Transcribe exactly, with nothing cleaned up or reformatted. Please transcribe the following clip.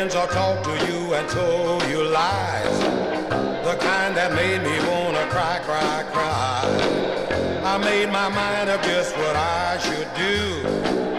friends all talked to you and told you lies, the kind that made me wanna cry, cry, cry. I made my mind up just what I should do.